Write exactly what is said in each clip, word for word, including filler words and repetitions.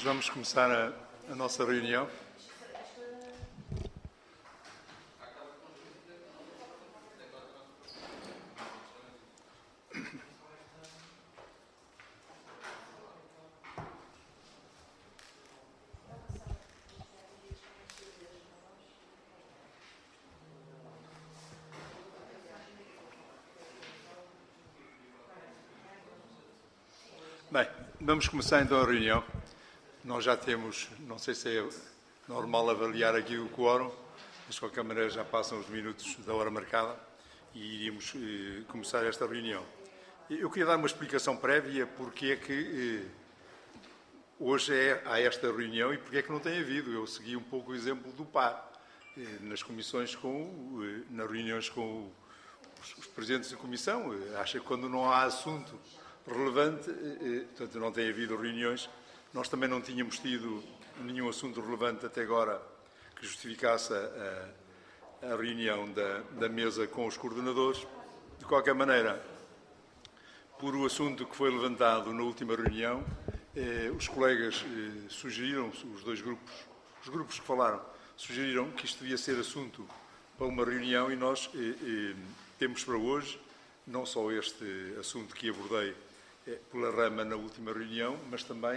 Nós vamos começar a, a nossa reunião. Bem, vamos começar então a reunião. Nós já temos, não sei se é normal avaliar aqui o quórum, mas de qualquer maneira já passam os minutos da hora marcada e iríamos eh, começar esta reunião. Eu queria dar uma explicação prévia porque é que eh, hoje é, há esta reunião e porque é que não tem havido. Eu segui um pouco o exemplo do P A R, eh, nas comissões, com, eh, nas reuniões com os, os presidentes da comissão. Eh, acho que quando não há assunto relevante, eh, portanto não tem havido reuniões. Nós também não tínhamos tido nenhum assunto relevante até agora que justificasse a, a, a reunião da, da mesa com os coordenadores. De qualquer maneira, por o assunto que foi levantado na última reunião, eh, os colegas eh, sugeriram, os dois grupos, os grupos que falaram, sugeriram que isto devia ser assunto para uma reunião e nós eh, eh, temos para hoje não só este assunto que abordei eh, pela rama na última reunião, mas também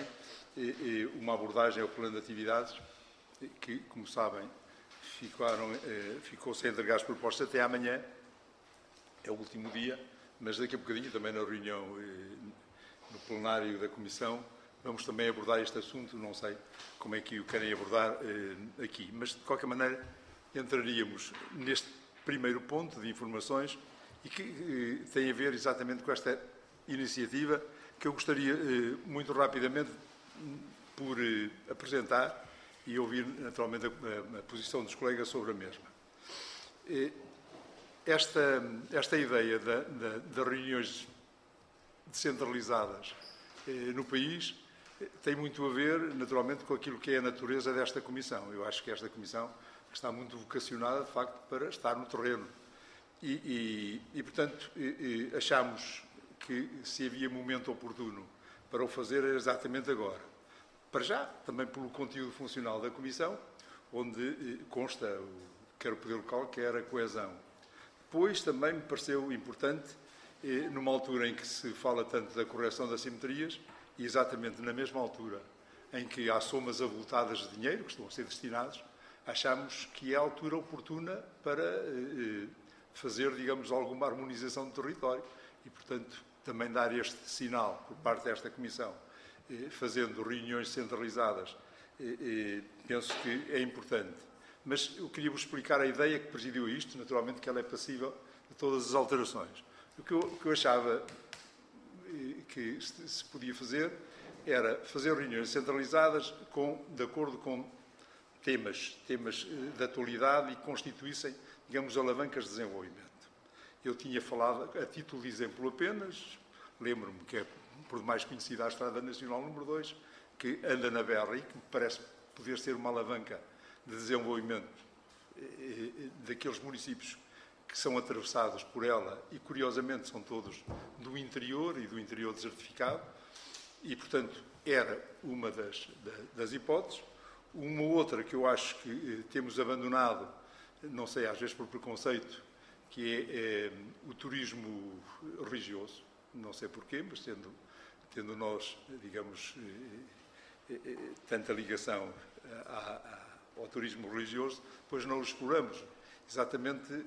uma abordagem ao plano de atividades que, como sabem, ficaram, ficou sem entregar as propostas até amanhã, é o último dia, mas daqui a bocadinho, também na reunião no plenário da Comissão, vamos também abordar este assunto, não sei como é que o querem abordar aqui, mas de qualquer maneira entraríamos neste primeiro ponto de informações e que tem a ver exatamente com esta iniciativa que eu gostaria muito rapidamente por eh, apresentar e ouvir, naturalmente, a, a posição dos colegas sobre a mesma. Eh, esta, esta ideia das da, da reuniões descentralizadas eh, no país eh, tem muito a ver, naturalmente, com aquilo que é a natureza desta Comissão. Eu acho que esta Comissão está muito vocacionada, de facto, para estar no terreno. E, e, e portanto, eh, eh, achamos que se havia momento oportuno para o fazer é exatamente agora. Para já, também pelo conteúdo funcional da Comissão, onde eh, consta o, quer o poder local, quer a coesão. Depois, também me pareceu importante, eh, numa altura em que se fala tanto da correção das simetrias, e exatamente na mesma altura em que há somas avultadas de dinheiro que estão a ser destinados, achamos que é a altura oportuna para eh, fazer, digamos, alguma harmonização do território e, portanto, também dar este sinal por parte desta Comissão, eh, fazendo reuniões centralizadas, eh, eh, penso que é importante. Mas eu queria vos explicar a ideia que presidiu isto, naturalmente que ela é passível de todas as alterações. O que eu, o que eu achava eh, que se podia fazer era fazer reuniões centralizadas com, de acordo com temas, temas eh, de atualidade e que constituíssem, digamos, alavancas de desenvolvimento. Eu tinha falado, a título de exemplo apenas, lembro-me que é por demais conhecida a Estrada Nacional número dois, que anda na Berra e que me parece poder ser uma alavanca de desenvolvimento daqueles municípios que são atravessados por ela e, curiosamente, são todos do interior e do interior desertificado e, portanto, era uma das, das hipóteses. Uma outra que eu acho que temos abandonado, não sei, às vezes por preconceito, que é, é o turismo religioso, não sei porquê, mas tendo, tendo nós, digamos, eh, eh, tanta ligação a, a, ao turismo religioso, depois não o exploramos, exatamente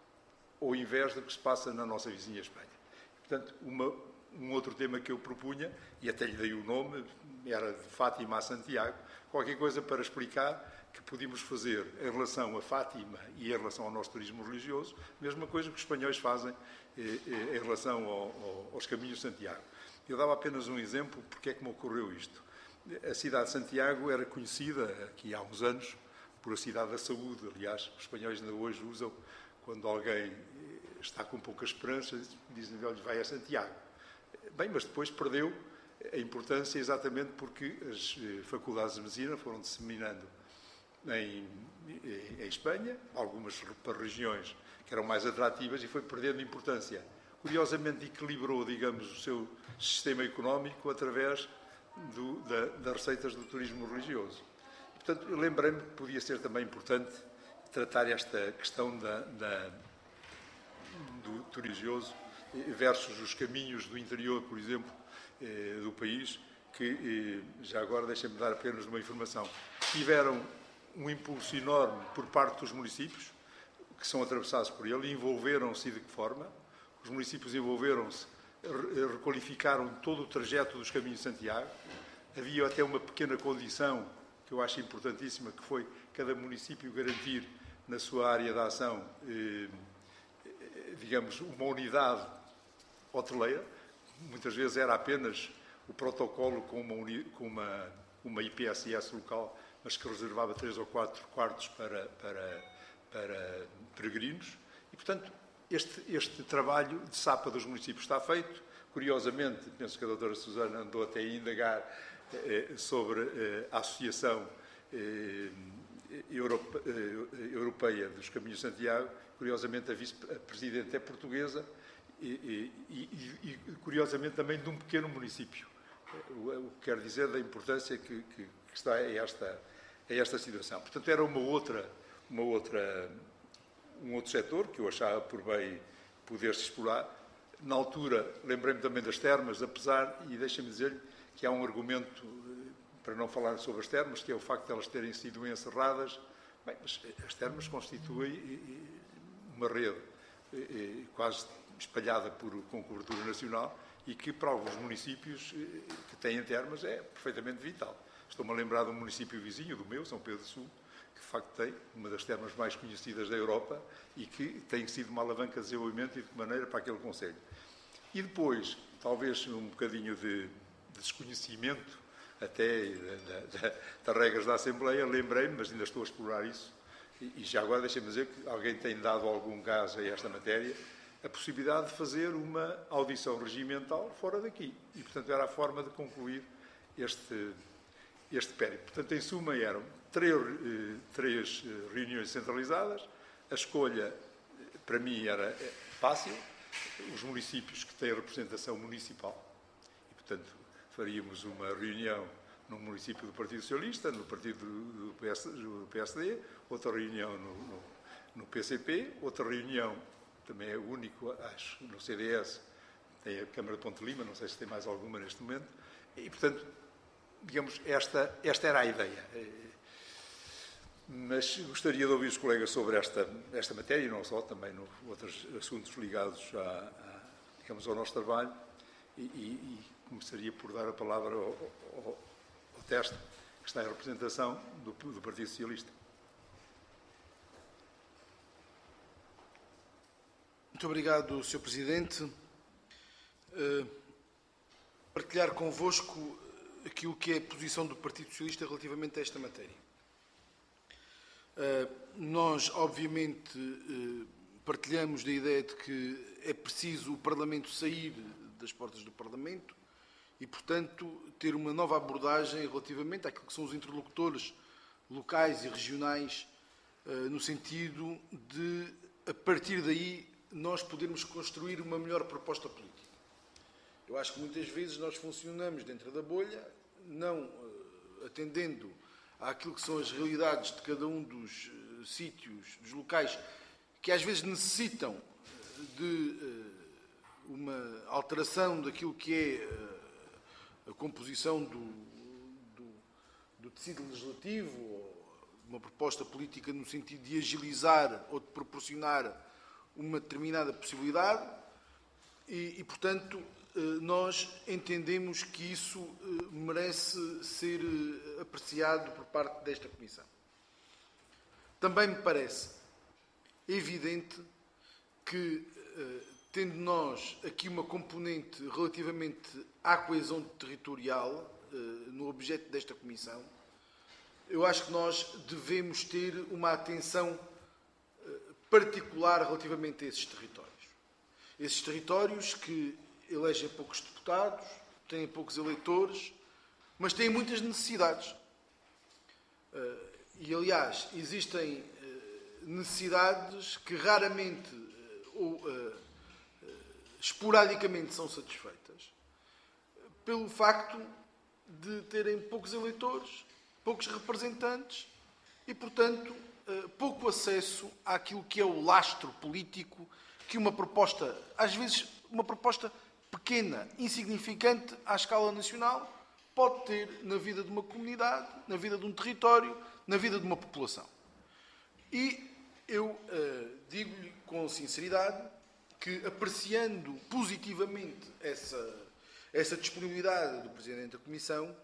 ao invés do que se passa na nossa vizinha Espanha. Portanto, uma, um outro tema que eu propunha, e até lhe dei o nome, era de Fátima a Santiago, qualquer coisa para explicar que podíamos fazer em relação a Fátima e em relação ao nosso turismo religioso, mesma coisa que os espanhóis fazem eh, eh, em relação ao, ao, aos caminhos de Santiago. Eu dava apenas um exemplo porque é que me ocorreu isto. A cidade de Santiago era conhecida, aqui há uns anos, por a cidade da saúde. Aliás, os espanhóis ainda hoje usam, quando alguém está com pouca esperança, dizem-lhe, olha, vai a Santiago. Bem, mas depois perdeu a importância exatamente porque as faculdades de medicina foram disseminando Em, em Espanha, algumas para regiões que eram mais atrativas e foi perdendo importância. Curiosamente equilibrou, digamos, o seu sistema económico através do, da, das receitas do turismo religioso. Portanto, eu lembrei-me que podia ser também importante tratar esta questão da, da, do turismo religioso versus os caminhos do interior, por exemplo, eh, do país, que, eh, já agora, deixem-me dar apenas uma informação, tiveram um impulso enorme por parte dos municípios, que são atravessados por ele, e envolveram-se de que forma? Os municípios envolveram-se, requalificaram todo o trajeto dos caminhos de Santiago. Havia até uma pequena condição, que eu acho importantíssima, que foi cada município garantir na sua área de ação, eh, digamos, uma unidade hoteleira. Muitas vezes era apenas o protocolo com uma, uni, com uma, uma I P S S local, mas que reservava três ou quatro quartos para, para, para peregrinos. E, portanto, este, este trabalho de sapa dos municípios está feito. Curiosamente, penso que a doutora Susana andou até a indagar eh, sobre eh, a Associação eh, Europe, eh, Europeia dos Caminhos de Santiago. Curiosamente, a vice-presidente é portuguesa e, e, e, e, curiosamente, também de um pequeno município. O que quer dizer da importância que, que, que está a esta, a esta situação. Portanto, era uma outra, uma outra, um outro setor que eu achava por bem poder-se explorar. Na altura, lembrei-me também das termas, apesar, e deixem-me dizer-lhe que há um argumento, para não falar sobre as termas, que é o facto de elas terem sido encerradas. Bem, mas as termas constituem uma rede quase espalhada por, com cobertura nacional, e que para alguns municípios que têm termas é perfeitamente vital. Estou-me a lembrar de um município vizinho do meu, São Pedro do Sul, que de facto tem uma das termas mais conhecidas da Europa e que tem sido uma alavanca de desenvolvimento e de que maneira para aquele concelho. E depois, talvez um bocadinho de, de desconhecimento até das regras da Assembleia, lembrei-me, mas ainda estou a explorar isso, e, e já agora deixem-me dizer que alguém tem dado algum gás a esta matéria, a possibilidade de fazer uma audição regimental fora daqui. E, portanto, era a forma de concluir este, este périplo. Portanto, em suma, eram três, três reuniões centralizadas. A escolha, para mim, era fácil. Os municípios que têm representação municipal. E, portanto, faríamos uma reunião no município do Partido Socialista, no partido do P S, do P S D, outra reunião no, no, no P C P, outra reunião, também é o único, acho, no C D S, tem a Câmara de Ponte Lima, não sei se tem mais alguma neste momento, e, portanto, digamos, esta, esta era a ideia. Mas gostaria de ouvir os colegas sobre esta, esta matéria, e não só, também no, outros assuntos ligados a, a, digamos, ao nosso trabalho, e, e, e começaria por dar a palavra ao, ao, ao Teste, que está em representação do, do Partido Socialista. Muito obrigado, senhor Presidente. Uh, partilhar convosco aquilo que é a posição do Partido Socialista relativamente a esta matéria. Uh, nós, obviamente, uh, partilhamos da ideia de que é preciso o Parlamento sair das portas do Parlamento e, portanto, ter uma nova abordagem relativamente àquilo que são os interlocutores locais e regionais, uh, no sentido de, a partir daí, nós podermos construir uma melhor proposta política. Eu acho que muitas vezes nós funcionamos dentro da bolha, não uh, atendendo àquilo que são as realidades de cada um dos uh, sítios, dos locais, que às vezes necessitam de uh, uma alteração daquilo que é uh, a composição do, do, do tecido legislativo, ou uma proposta política no sentido de agilizar ou de proporcionar uma determinada possibilidade e, e, portanto, nós entendemos que isso merece ser apreciado por parte desta Comissão. Também me parece evidente que, tendo nós aqui uma componente relativamente à coesão territorial no objeto desta Comissão, eu acho que nós devemos ter uma atenção particular relativamente a esses territórios. Esses territórios que elegem poucos deputados, têm poucos eleitores, mas têm muitas necessidades. E, aliás, existem necessidades que raramente ou esporadicamente são satisfeitas, pelo facto de terem poucos eleitores, poucos representantes e, portanto, pouco acesso àquilo que é o lastro político que uma proposta, às vezes uma proposta pequena, insignificante à escala nacional, pode ter na vida de uma comunidade, na vida de um território, na vida de uma população. E eu uh, digo-lhe com sinceridade que, apreciando positivamente essa, essa disponibilidade do Presidente da Comissão,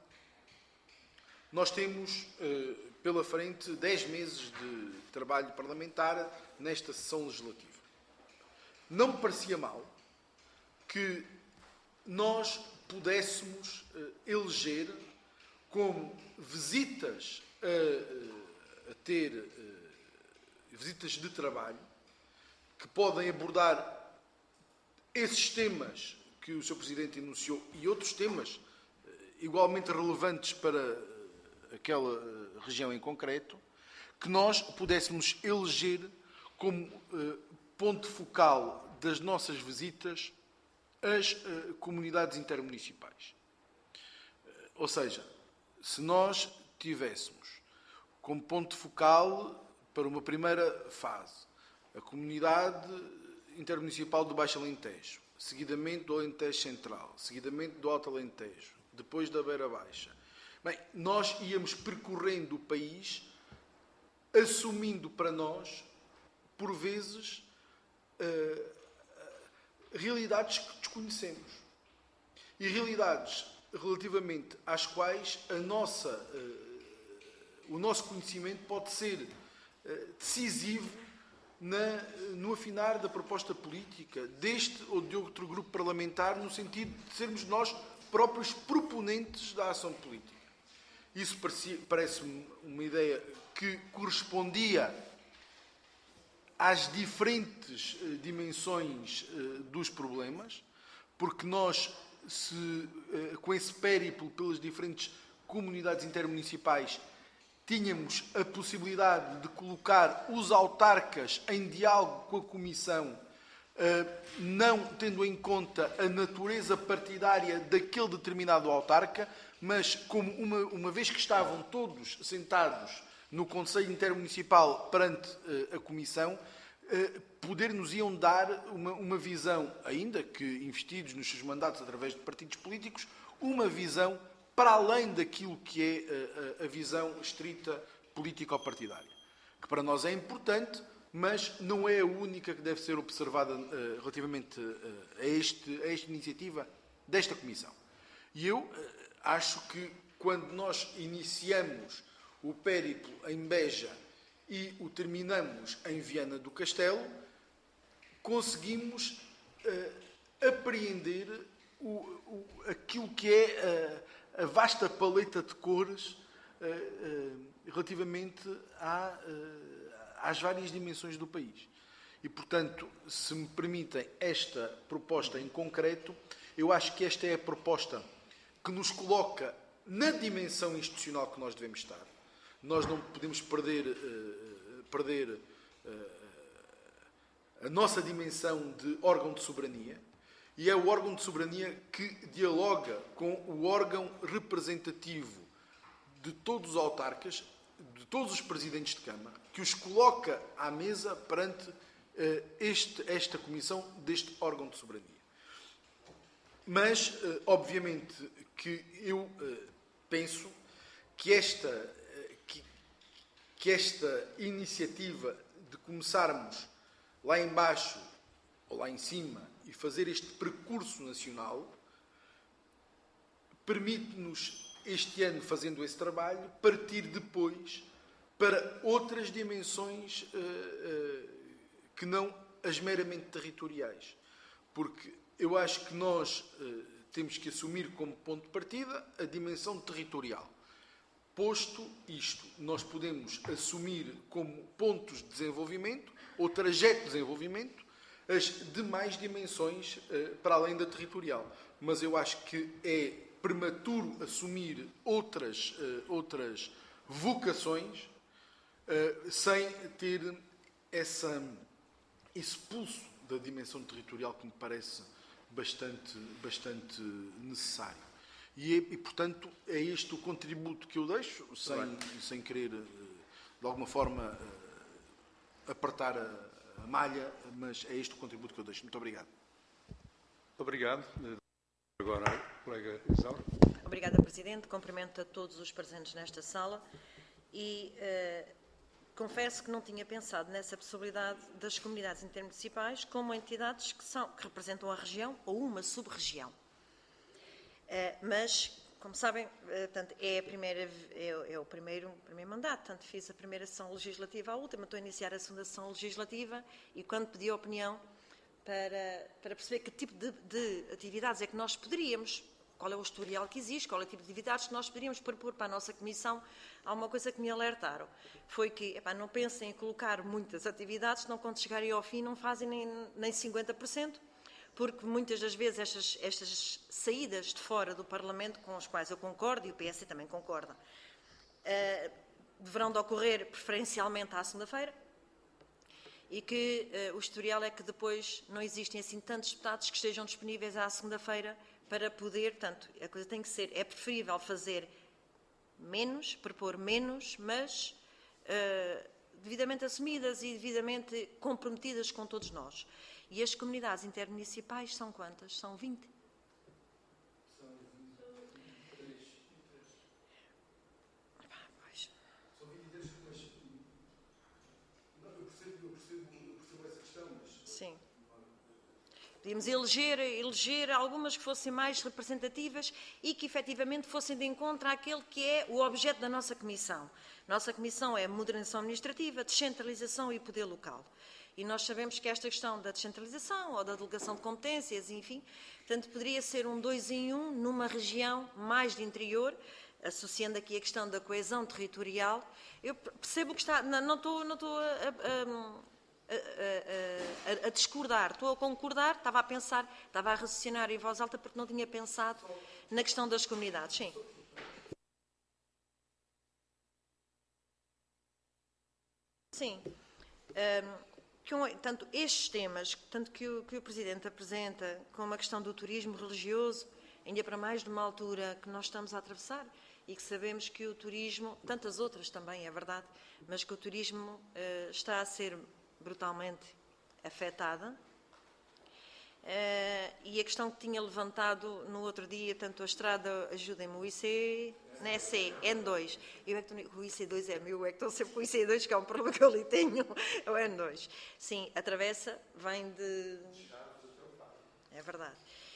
nós temos uh, pela frente dez meses de trabalho parlamentar nesta sessão legislativa. Não me parecia mal que nós pudéssemos uh, eleger como visitas a, a ter uh, visitas de trabalho que podem abordar esses temas que o senhor Presidente enunciou e outros temas uh, igualmente relevantes para uh, aquela uh, região em concreto, que nós pudéssemos eleger como uh, ponto focal das nossas visitas as uh, comunidades intermunicipais. Uh, ou seja, se nós tivéssemos como ponto focal, para uma primeira fase, a comunidade intermunicipal do Baixo Alentejo, seguidamente do Alentejo Central, seguidamente do Alto Alentejo, depois da Beira Baixa. Bem, nós íamos percorrendo o país, assumindo para nós, por vezes, uh, realidades que desconhecemos. E realidades relativamente às quais a nossa, uh, o nosso conhecimento pode ser uh, decisivo na, no afinar da proposta política deste ou de outro grupo parlamentar, no sentido de sermos nós próprios proponentes da ação política. Isso parece-me uma ideia que correspondia às diferentes uh, dimensões uh, dos problemas, porque nós, se, uh, com esse périplo pelas diferentes comunidades intermunicipais, tínhamos a possibilidade de colocar os autarcas em diálogo com a Comissão, uh, não tendo em conta a natureza partidária daquele determinado autarca, mas como uma, uma vez que estavam todos sentados no Conselho Intermunicipal perante uh, a Comissão, uh, poder-nos-iam dar uma, uma visão, ainda que investidos nos seus mandatos através de partidos políticos, uma visão para além daquilo que é a, a, a visão estrita político-partidária, que para nós é importante, mas não é a única que deve ser observada uh, relativamente uh, a, este, a esta iniciativa desta Comissão. E eu uh, acho que quando nós iniciamos o périplo em Beja e o terminamos em Viana do Castelo, conseguimos uh, apreender o, o, aquilo que é uh, a vasta paleta de cores uh, uh, relativamente à, uh, às várias dimensões do país. E, portanto, se me permitem esta proposta em concreto, eu acho que esta é a proposta que nos coloca na dimensão institucional que nós devemos estar. Nós não podemos perder, uh, perder uh, a nossa dimensão de órgão de soberania, e é o órgão de soberania que dialoga com o órgão representativo de todos os autarcas, de todos os presidentes de Câmara, que os coloca à mesa perante uh, este, esta comissão deste órgão de soberania. Mas, uh, obviamente, que eu uh, penso que esta, uh, que, que esta iniciativa de começarmos lá embaixo ou lá em cima e fazer este percurso nacional permite-nos, este ano, fazendo esse trabalho, partir depois para outras dimensões uh, uh, que não as meramente territoriais. Porque eu acho que nós uh, temos que assumir como ponto de partida a dimensão territorial. Posto isto, nós podemos assumir como pontos de desenvolvimento ou trajeto de desenvolvimento as demais dimensões uh, para além da territorial. Mas eu acho que é prematuro assumir outras, uh, outras vocações uh, sem ter essa, esse pulso da dimensão territorial que me parece bastante, bastante necessário. E, e, portanto, é este o contributo que eu deixo, sem, sem querer, de alguma forma, apertar a, a malha, mas é este o contributo que eu deixo. Muito obrigado. Obrigado. Agora, colega Isaura. Obrigada, Presidente. Cumprimento a todos os presentes nesta sala e uh, confesso que não tinha pensado nessa possibilidade das comunidades intermunicipais como entidades que, são, que representam a região ou uma sub-região. Uh, mas, como sabem, uh, portanto, é, a primeira, é, é o primeiro, primeiro mandato, portanto, fiz a primeira sessão legislativa à última, estou a iniciar a segunda sessão legislativa e quando pedi a opinião para, para perceber que tipo de, de atividades é que nós poderíamos, qual é o historial que existe, qual é o tipo de atividades que nós poderíamos propor para a nossa Comissão, há uma coisa que me alertaram, foi que epá, não pensem em colocar muitas atividades, senão quando chegarem ao fim não fazem nem, nem cinquenta por cento, porque muitas das vezes estas, estas saídas de fora do Parlamento, com as quais eu concordo e o P S também concorda, uh, deverão de ocorrer preferencialmente à segunda-feira e que uh, o historial é que depois não existem assim tantos deputados que estejam disponíveis à segunda-feira para poder, portanto, a coisa tem que ser, é preferível fazer menos, propor menos, mas uh, devidamente assumidas e devidamente comprometidas com todos nós. E as comunidades intermunicipais são quantas? São vinte? São vinte e três. Ah, pois. São vinte e três, mas não, eu, percebo, eu, percebo, eu percebo essa questão, mas... Sim. Podíamos eleger, eleger algumas que fossem mais representativas e que efetivamente fossem de encontro àquele que é o objeto da nossa Comissão. Nossa Comissão é modernização administrativa, descentralização e poder local. E nós sabemos que esta questão da descentralização ou da delegação de competências, enfim, portanto, poderia ser um dois em um numa região mais de interior, associando aqui a questão da coesão territorial. Eu percebo que está, não, não estou, não estou a, a, a, a, a discordar, estou a concordar, estava a pensar, estava a raciocinar em voz alta porque não tinha pensado na questão das comunidades. Sim. Sim. Um, que um, tanto estes temas, tanto que o, que o Presidente apresenta, como a questão do turismo religioso, ainda para mais numa altura que nós estamos a atravessar e que sabemos que o turismo, tantas outras também, é verdade, mas que o turismo uh, está a ser brutalmente afetada. Uh, e a questão que tinha levantado no outro dia, tanto a estrada, ajudem-me, o I C, não é C, N dois. Eu é que estou, o I C dois é meu, é que estou sempre com o I C dois, que é um problema que eu ali tenho, é o N dois. Sim, a travessa vem de... É verdade.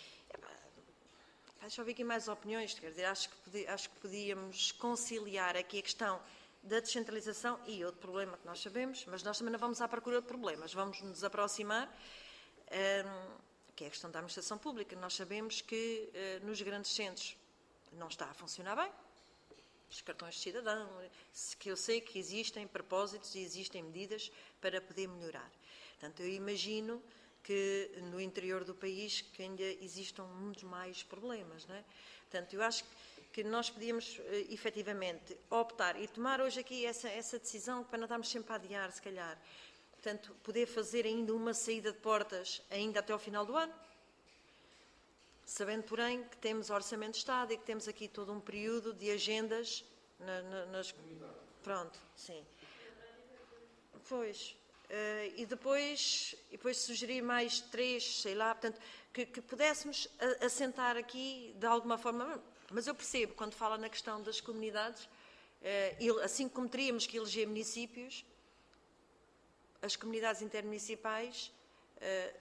Deixa eu ver aqui mais opiniões, quer dizer, acho que, podi, acho que podíamos conciliar aqui a questão da descentralização e outro problema que nós sabemos, mas nós também não vamos à procura de problemas, vamos nos aproximar, um, que é a questão da administração pública. Nós sabemos que uh, nos grandes centros não está a funcionar bem, os cartões de cidadão, que eu sei que existem propósitos e existem medidas para poder melhorar. Portanto, eu imagino que no interior do país que ainda existam muitos mais problemas, não é? Portanto, eu acho que nós podíamos, efetivamente, optar e tomar hoje aqui essa, essa decisão para não estarmos sempre a adiar, se calhar. Portanto, poder fazer ainda uma saída de portas ainda até ao final do ano, sabendo, porém, que temos Orçamento de Estado e que temos aqui todo um período de agendas na, na, nas... Pronto, sim. Pois... Uh, e, depois, e depois sugerir mais três, sei lá, portanto, que, que pudéssemos assentar aqui de alguma forma. Mas eu percebo, quando fala na questão das comunidades, uh, assim como teríamos que eleger municípios, as comunidades intermunicipais... Uh...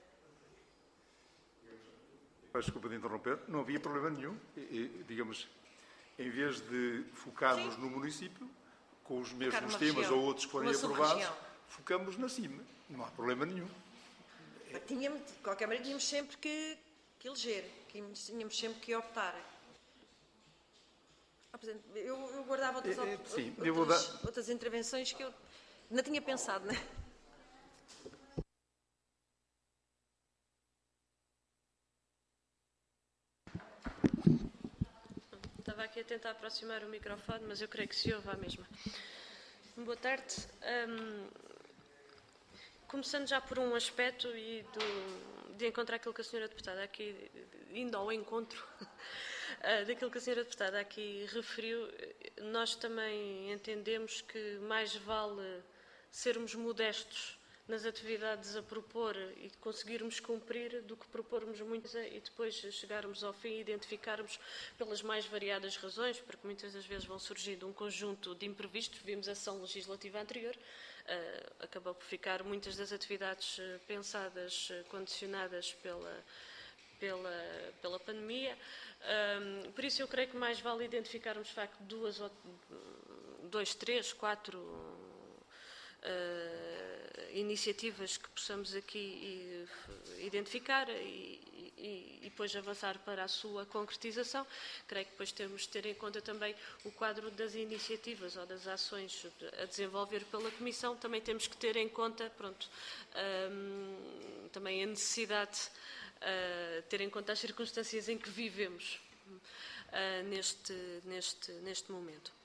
Desculpa de interromper, não havia problema nenhum. E, e, digamos, em vez de focarmos Sim. no município, com os mesmos temas região, ou outros que forem aprovados, focamos na cima, não há problema nenhum. Tínhamos, de qualquer maneira, tínhamos sempre que, que eleger, tínhamos sempre que optar. Eu, eu guardava outras, é, é, sim, outras, eu vou dar... outras intervenções que eu não tinha pensado, não é? Estava aqui a tentar aproximar o microfone, mas eu creio que se ouve à mesma. Boa tarde. Um, começando já por um aspecto e do, de encontrar aquilo que a senhora deputada aqui, indo ao encontro, Uh, daquilo que a senhora Deputada aqui referiu, nós também entendemos que mais vale sermos modestos nas atividades a propor e conseguirmos cumprir do que propormos muitas e depois chegarmos ao fim e identificarmos pelas mais variadas razões, porque muitas das vezes vão surgindo um conjunto de imprevistos. Vimos a sessão legislativa anterior, uh, acabou por ficar muitas das atividades uh, pensadas, uh, condicionadas pela, pela, pela pandemia. Um, por isso eu creio que mais vale identificarmos de facto duas, dois, três, quatro Uh, iniciativas que possamos aqui identificar e, e, e depois avançar para a sua concretização. Creio que depois temos de ter em conta também o quadro das iniciativas ou das ações a desenvolver pela Comissão. Também temos que ter em conta, pronto, um, também a necessidade de uh, ter em conta as circunstâncias em que vivemos uh, neste, neste, neste momento.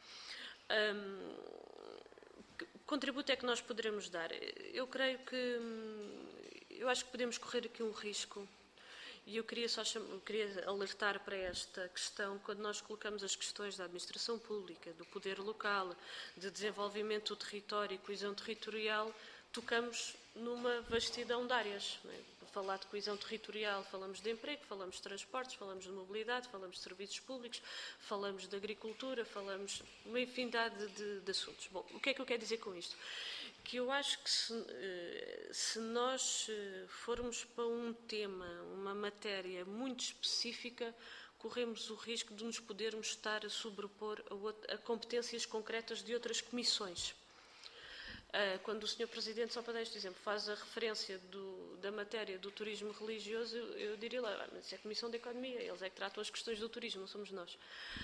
Um, contributo é que nós poderemos dar? Eu creio que, eu acho que podemos correr aqui um risco, e eu queria só chamar, queria alertar para esta questão. Quando nós colocamos as questões da administração pública, do poder local, de desenvolvimento do território e coesão territorial, tocamos numa vastidão de áreas, não é? Falar de coesão territorial, falamos de emprego, falamos de transportes, falamos de mobilidade, falamos de serviços públicos, falamos de agricultura, falamos de uma infinidade de, de assuntos. Bom, o que é que eu quero dizer com isto? Que eu acho que se, se nós formos para um tema, uma matéria muito específica, corremos o risco de nos podermos estar a sobrepor a, a competências concretas de outras comissões. Quando o senhor Presidente, só para dar este exemplo, faz a referência do, da matéria do turismo religioso, eu, eu diria lá, mas isso é a Comissão de Economia, eles é que tratam as questões do turismo, não somos nós.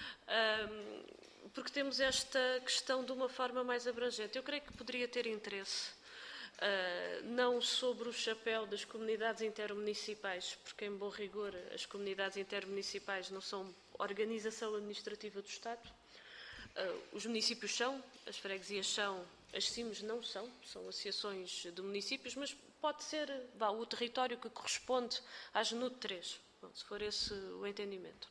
Um, porque temos esta questão de uma forma mais abrangente. Eu creio que poderia ter interesse, uh, não sobre o chapéu das comunidades intermunicipais, porque, em bom rigor, as comunidades intermunicipais não são organização administrativa do Estado. Uh, os municípios são, as freguesias são, as C I Ms não são, são associações de municípios, mas pode ser vá, o território que corresponde à G N U D três, bom, se for esse o entendimento.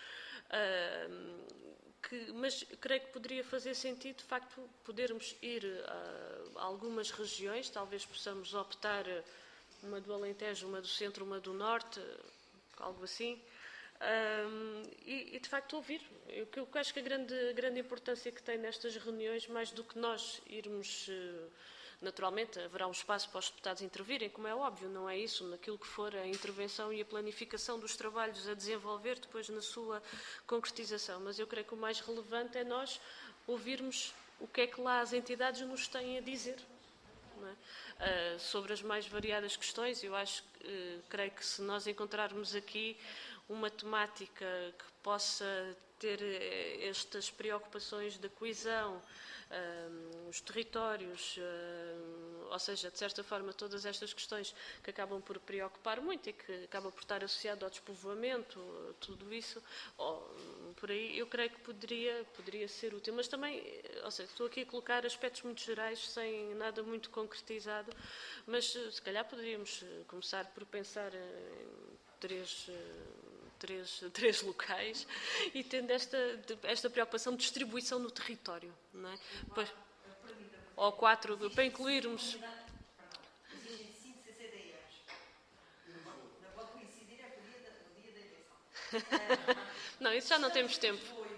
Uh, que, mas creio que poderia fazer sentido, de facto, podermos ir a, a algumas regiões, talvez possamos optar uma do Alentejo, uma do Centro, uma do Norte, algo assim. Um, e, e, de facto, ouvir. Eu, eu acho que a grande, a grande importância que tem nestas reuniões, mais do que nós irmos, naturalmente, haverá um espaço para os deputados intervirem, como é óbvio, não é isso, naquilo que for a intervenção e a planificação dos trabalhos a desenvolver depois na sua concretização. Mas eu creio que o mais relevante é nós ouvirmos o que é que lá as entidades nos têm a dizer. Não é? uh, sobre as mais variadas questões. Eu acho, uh, creio que se nós encontrarmos aqui uma temática que possa ter estas preocupações da coesão, um, os territórios, um, ou seja, de certa forma, todas estas questões que acabam por preocupar muito e que acabam por estar associado ao despovoamento, tudo isso, oh, por aí eu creio que poderia, poderia ser útil. Mas também, ou seja, estou aqui a colocar aspectos muito gerais, sem nada muito concretizado, mas se calhar poderíamos começar por pensar em três... Três, três locais e tendo esta, esta preocupação de distribuição no território, não é? Pois, ou quatro, para incluirmos. Não, isso já não temos tempo.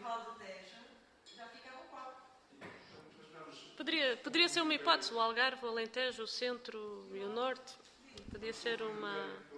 Poderia, poderia ser uma hipótese, o Algarve, o Alentejo, o Centro e o Norte. Podia ser uma...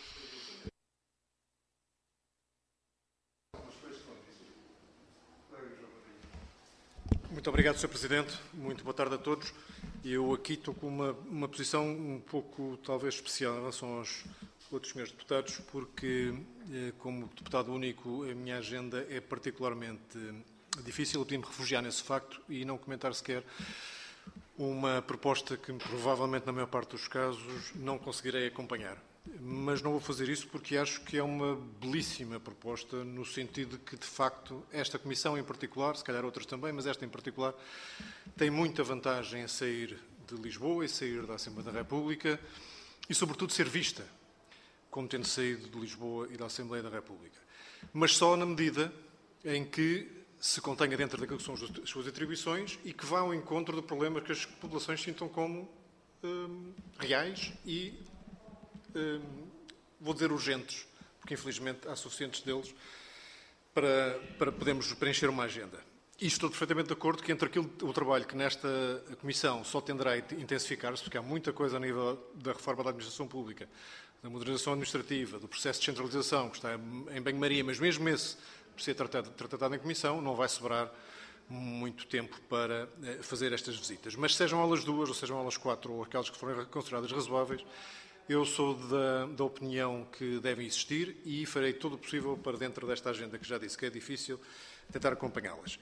Muito obrigado, senhor Presidente. Muito boa tarde a todos. Eu aqui estou com uma, uma posição um pouco, talvez, especial em relação aos outros senhores deputados, porque, como deputado único, a minha agenda é particularmente difícil. Eu tenho-me refugiar nesse facto e não comentar sequer uma proposta que, provavelmente, na maior parte dos casos, não conseguirei acompanhar. Mas não vou fazer isso porque acho que é uma belíssima proposta, no sentido de que, de facto, esta Comissão em particular, se calhar outras também, mas esta em particular, tem muita vantagem em sair de Lisboa e sair da Assembleia da República e, sobretudo, ser vista como tendo saído de Lisboa e da Assembleia da República. mas só na medida em que se contenha dentro daquilo que são as suas atribuições e que vá ao encontro do problema que as populações sintam como hum, reais e, hum, vou dizer, urgentes, porque infelizmente há suficientes deles para, para podermos preencher uma agenda. E estou perfeitamente de acordo que entre aquilo, o trabalho que nesta Comissão só tenderá a intensificar-se, porque há muita coisa a nível da reforma da administração pública, da modernização administrativa, do processo de descentralização, que está em banho-maria, mas mesmo esse precisa ser tratado, tratado em Comissão, não vai sobrar muito tempo para fazer estas visitas. Mas sejam elas duas, ou sejam elas quatro, ou aquelas que forem consideradas razoáveis, eu sou da, da opinião que devem existir e farei todo o possível para, dentro desta agenda, que já disse que é difícil, tentar acompanhá-las.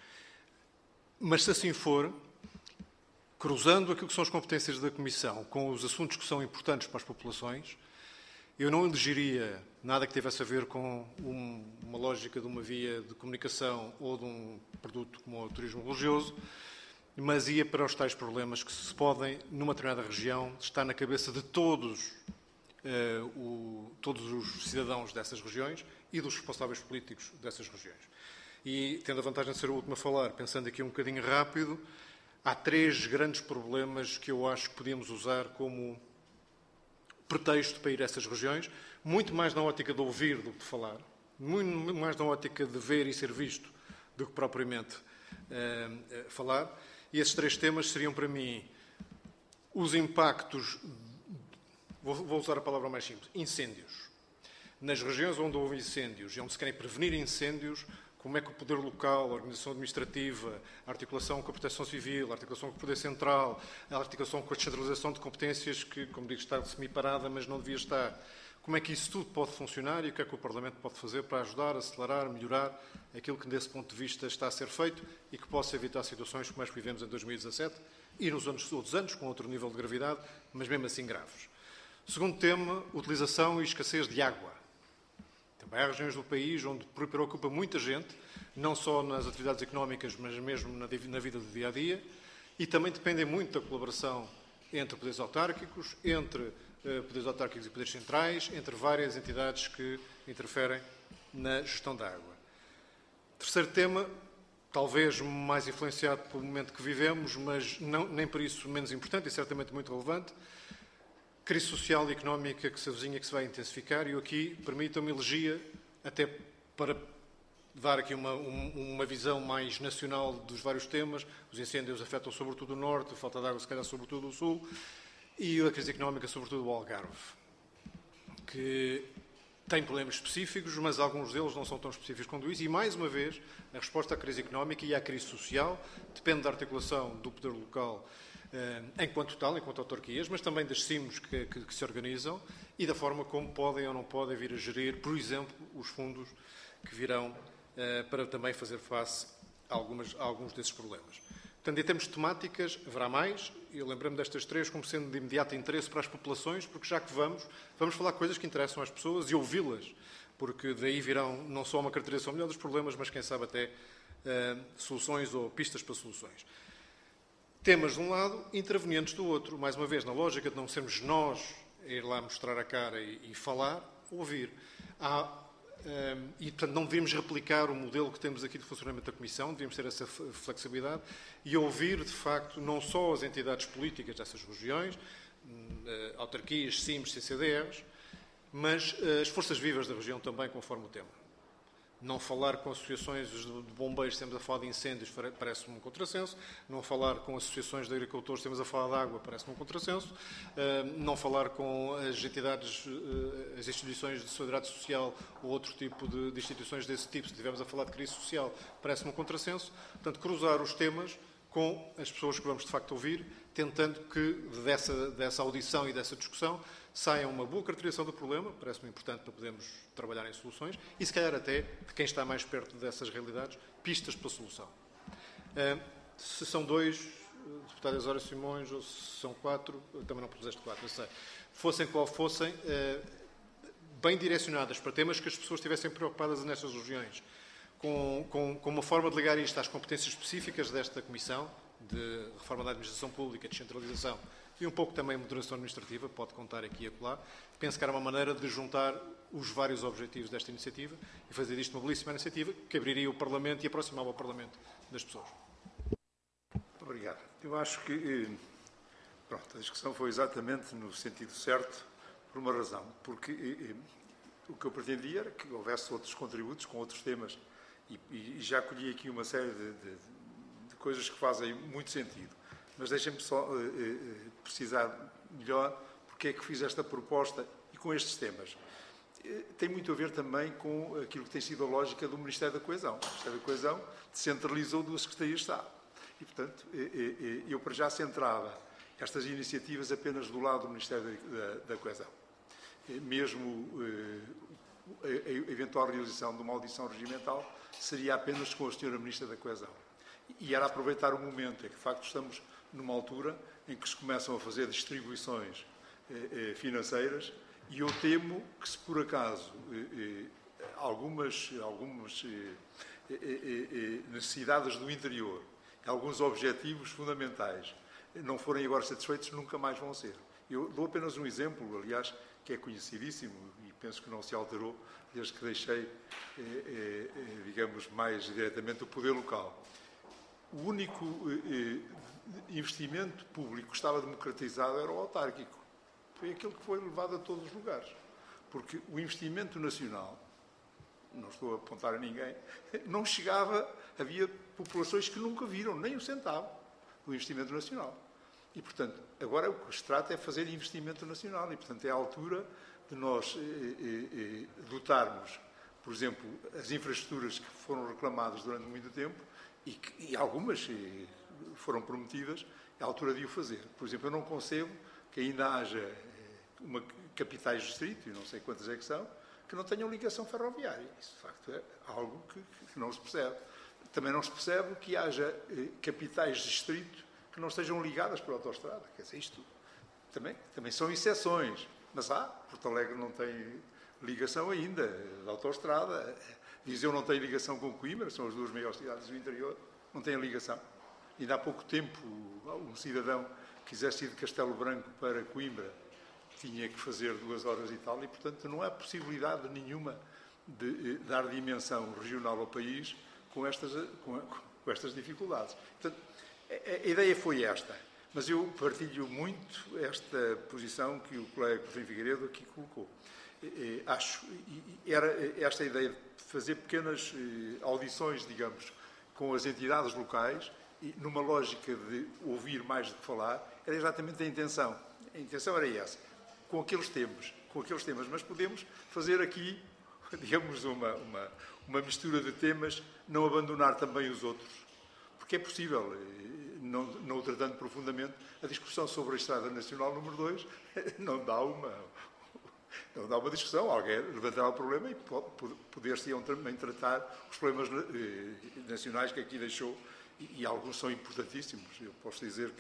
Mas, se assim for, cruzando aquilo que são as competências da Comissão com os assuntos que são importantes para as populações, eu não elegeria nada que tivesse a ver com um, uma lógica de uma via de comunicação ou de um produto como o turismo religioso, mas ia para os tais problemas que se podem, numa determinada região, estar na cabeça de todos, uh, o, todos os cidadãos dessas regiões e dos responsáveis políticos dessas regiões. E, tendo a vantagem de ser o último a falar, pensando aqui um bocadinho rápido, há três grandes problemas que eu acho que podíamos usar como pretexto para ir a essas regiões, muito mais na ótica de ouvir do que de falar, muito mais na ótica de ver e ser visto do que propriamente uh, uh, falar. E esses três temas seriam, para mim, os impactos, vou, vou usar a palavra mais simples, incêndios. Nas regiões onde houve incêndios e onde se querem prevenir incêndios, como é que o poder local, a organização administrativa, a articulação com a proteção civil, a articulação com o poder central, a articulação com a descentralização de competências que, como digo, está semi-parada, mas não devia estar. Como é que isso tudo pode funcionar e o que é que o Parlamento pode fazer para ajudar, acelerar, melhorar aquilo que, desse ponto de vista, está a ser feito e que possa evitar situações como as que vivemos em dois mil e dezassete e nos anos, outros anos, com outro nível de gravidade, mas mesmo assim graves. Segundo tema, utilização e escassez de água. Também há regiões do país onde preocupa muita gente, não só nas atividades económicas, mas mesmo na vida do dia-a-dia, e também dependem muito da colaboração entre poderes autárquicos, entre uh, poderes autárquicos e poderes centrais, entre várias entidades que interferem na gestão da água. Terceiro tema, talvez mais influenciado pelo momento que vivemos, mas não, nem por isso menos importante e certamente muito relevante, crise social e económica que se avizinha, que se vai intensificar, e eu aqui permitam-me elegia, até para dar aqui uma, um, uma visão mais nacional dos vários temas. Os incêndios afetam sobretudo o Norte, a falta de água se calhar sobretudo o Sul, e a crise económica sobretudo o Algarve, que tem problemas específicos, mas alguns deles não são tão específicos quanto isso, e mais uma vez, a resposta à crise económica e à crise social depende da articulação do poder local enquanto tal, enquanto autarquias, mas também das C I Ms que, que, que se organizam e da forma como podem ou não podem vir a gerir, por exemplo, os fundos que virão uh, para também fazer face a, algumas, a alguns desses problemas. Portanto, em termos de temáticas, haverá mais. Eu lembro-me destas três como sendo de imediato interesse para as populações, porque já que vamos, vamos falar coisas que interessam às pessoas e ouvi-las, porque daí virão não só uma caracterização melhor dos problemas, mas quem sabe até uh, soluções ou pistas para soluções. Temas de um lado, intervenientes do outro. Mais uma vez, na lógica de não sermos nós a ir lá mostrar a cara e, e falar, ouvir. Há, um, e, portanto, não devemos replicar o modelo que temos aqui de funcionamento da Comissão, devemos ter essa flexibilidade e ouvir, de facto, não só as entidades políticas dessas regiões, uh, autarquias, C I Ms, C C D Rs, mas uh, as forças vivas da região também, conforme o tema. Não falar com associações de bombeiros, estamos a falar de incêndios, parece-me um contrassenso. Não falar com associações de agricultores, estamos a falar de água, parece-me um contrassenso. Não falar com as entidades, as instituições de solidariedade social ou outro tipo de, de instituições desse tipo, se estivermos a falar de crise social, parece-me um contrassenso. Portanto, cruzar os temas com as pessoas que vamos de facto ouvir, tentando que dessa, dessa audição e dessa discussão saia uma boa caracterização do problema, parece-me importante para podermos trabalhar em soluções, e se calhar até, de quem está mais perto dessas realidades, pistas para a solução. Uh, se são dois, deputado Osório Simões, ou se são quatro, também não propuseste quatro, eu sei, fossem qual fossem, uh, bem direcionadas para temas que as pessoas estivessem preocupadas nestas regiões, com, com, com uma forma de ligar isto às competências específicas desta Comissão, de reforma da administração pública, descentralização e um pouco também moderação administrativa, pode contar aqui e acolá. Penso que era uma maneira de juntar os vários objetivos desta iniciativa e fazer disto uma belíssima iniciativa que abriria o Parlamento e aproximava o Parlamento das pessoas. Muito obrigado. Eu acho que pronto, a discussão foi exatamente no sentido certo, por uma razão, porque o que eu pretendia era que houvesse outros contributos com outros temas e, e já colhi aqui uma série de, de, de coisas que fazem muito sentido. Mas deixem-me só uh, uh, precisar melhor porque é que fiz esta proposta e com estes temas. Uh, tem muito a ver também com aquilo que tem sido a lógica do Ministério da Coesão. O Ministério da Coesão descentralizou duas Secretarias de Estado. E, portanto, uh, uh, eu para já centrava estas iniciativas apenas do lado do Ministério da, da, da Coesão. Mesmo eh, a, a eventual realização de uma audição regimental seria apenas com a senhora Ministra da Coesão. E era aproveitar o momento, é que de facto estamos numa altura em que se começam a fazer distribuições eh, eh, financeiras e eu temo que se por acaso eh, eh, algumas, algumas eh, eh, eh, necessidades do interior, alguns objetivos fundamentais não forem agora satisfeitos, nunca mais vão ser. Eu dou apenas um exemplo, aliás, que é conhecidíssimo e penso que não se alterou desde que deixei, eh, eh, digamos, mais diretamente o poder local. O único eh, investimento público que estava democratizado era o autárquico. Foi aquele que foi levado a todos os lugares. Porque o investimento nacional, não estou a apontar a ninguém, não chegava, havia populações que nunca viram nem um centavo do investimento nacional. E, portanto, agora o que se trata é fazer investimento nacional e, portanto, é a altura de nós eh, eh, dotarmos, por exemplo, as infraestruturas que foram reclamadas durante muito tempo e, que, e algumas eh, foram prometidas, é a altura de o fazer. Por exemplo, eu não concebo que ainda haja eh, uma, capitais de distrito, e não sei quantas é que são, que não tenham ligação ferroviária. Isso, de facto, é algo que, que não se percebe. Também não se percebe que haja eh, capitais de distrito que não estejam ligadas por autoestrada. Quer dizer, isto também, também são exceções. Mas há, Porto Alegre não tem ligação ainda de autoestrada. Viseu não tem ligação com Coimbra, são as duas maiores cidades do interior, não têm ligação. Ainda há pouco tempo, um cidadão que quisesse ir de Castelo Branco para Coimbra tinha que fazer duas horas e tal, e, portanto, não há possibilidade nenhuma de, de dar dimensão regional ao país com estas, com, com estas dificuldades. Portanto, a ideia foi esta, mas eu partilho muito esta posição que o colega Coutinho Figueiredo aqui colocou. Acho, era esta ideia de fazer pequenas audições, digamos, com as entidades locais, e numa lógica de ouvir mais do que falar, era exatamente a intenção. A intenção era essa, com aqueles temas, com aqueles temas, mas podemos fazer aqui, digamos, uma, uma, uma mistura de temas, não abandonar também os outros, porque é possível. Não, não o tratando profundamente, a discussão sobre a Estrada Nacional número dois não dá uma, não dá uma discussão. Alguém levantará o problema e poder-se também tratar os problemas nacionais que aqui deixou, e, e alguns são importantíssimos. Eu posso dizer